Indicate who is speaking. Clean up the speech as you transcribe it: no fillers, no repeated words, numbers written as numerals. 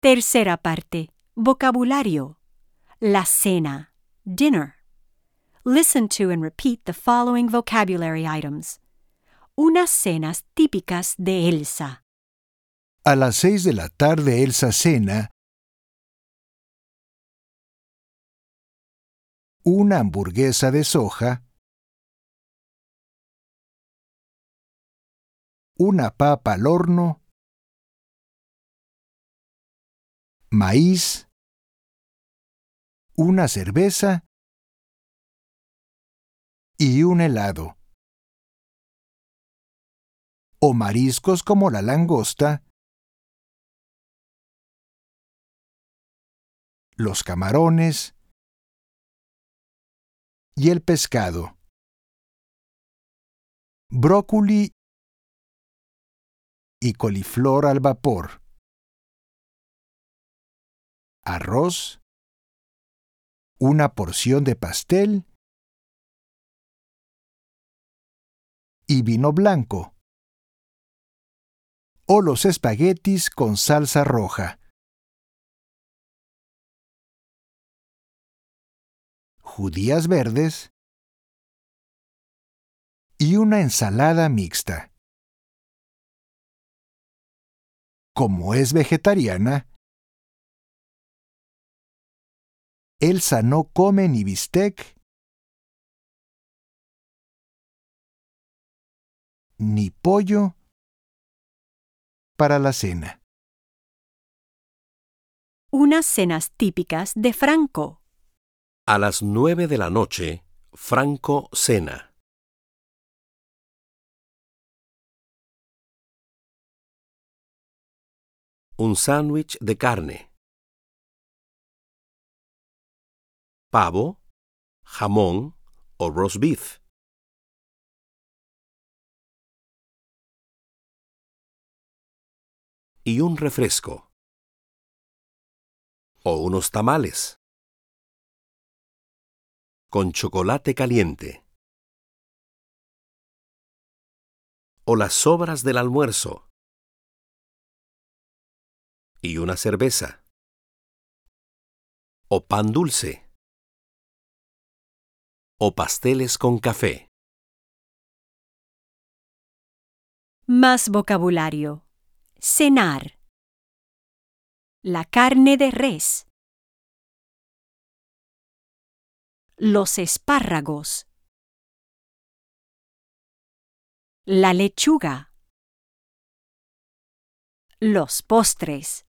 Speaker 1: Tercera parte. Vocabulario. La cena. Dinner. Listen to and repeat the following vocabulary items. Unas cenas típicas de Elsa.
Speaker 2: A las 6 de la tarde Elsa cena una hamburguesa de soja, una papa al horno, maíz, una cerveza y un helado. O mariscos como la langosta, los camarones y el pescado. Brócoli y coliflor al vapor. Arroz, una porción de pastel y vino blanco. O los espaguetis con salsa roja. Judías verdes y una ensalada mixta. Como es vegetariana, Elsa no come ni bistec ni pollo para la cena.
Speaker 1: Unas cenas típicas de Franco.
Speaker 3: A las 9 de la noche, Franco cena. Un sándwich de carne. Pavo, jamón o roast beef. Y un refresco. O unos tamales. Con chocolate caliente. O las sobras del almuerzo. Y una cerveza. O pan dulce. O pasteles con café.
Speaker 1: Más vocabulario. Cenar. La carne de res. Los espárragos. La lechuga. Los postres.